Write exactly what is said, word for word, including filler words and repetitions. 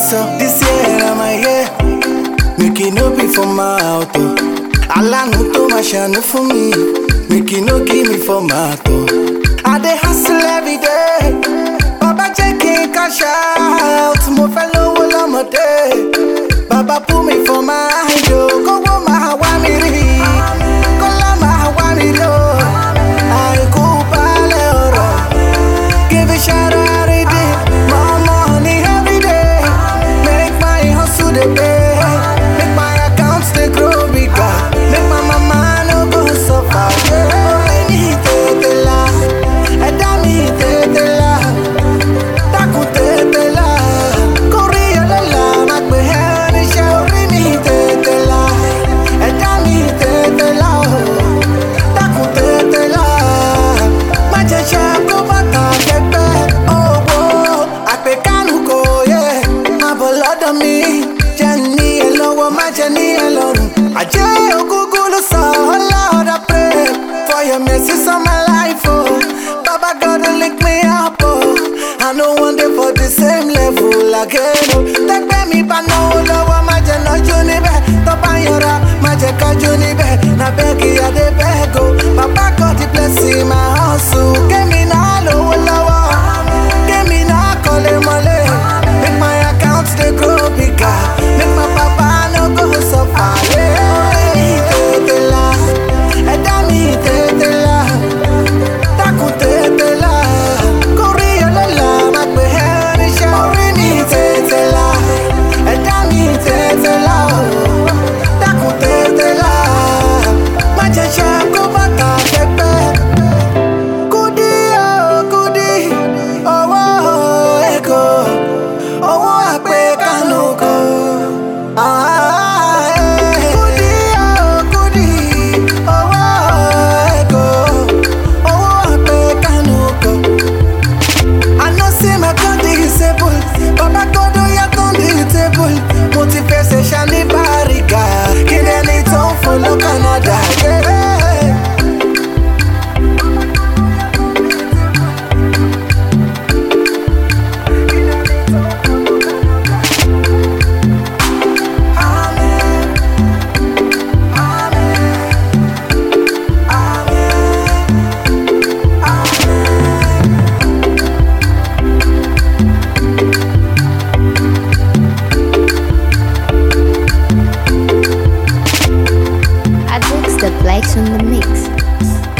so this year I'm a year. Make it no be for my auto. Alanu to my shine for me. Make it no give me for my auto. I dey hustle every day. Baba checking cash out. Mo fellow will on my day. Baba put me for my idol. Go go my hawamiri. Go la my hawamiri. I go pale oro. Give a shout out. The pay, make my accounts they grow bigger, make my mama no go suffer. Yeah, me te la, eda mi te la, taku te la, Korea la la, makbe hani shauri mi te la, eda mi te la, taku te la, maje shako bata kepe, oh oh, akpe kanu ko yeah, abolodo mi. Jenny alone. I just Google so Lord, I pray for your mercies on my life. Oh, Baba God to link me up. Oh, I know one day for the same level again. Oh, take me but no lower my no juni be. Topayora, my jeka juni be. Na begi ya de bego. Baba God the blessing my house. Give me na lower lower. Give me na call mole. Make my accounts they grow bigger. Make my papa go so far, yeah. Te la, eda mi te la, taku te la, Korea la la, makbe hani shauri mi te la, eda mi te la, taku te la, maje shako bata kepe, kudi oh kudi, oh oh eko, oh oh akpe kanuko, ah. Motivation ni bariga, kile ni ton follow Canada, yeah. Amen, amen, amen, amen. The Blacks on the mix.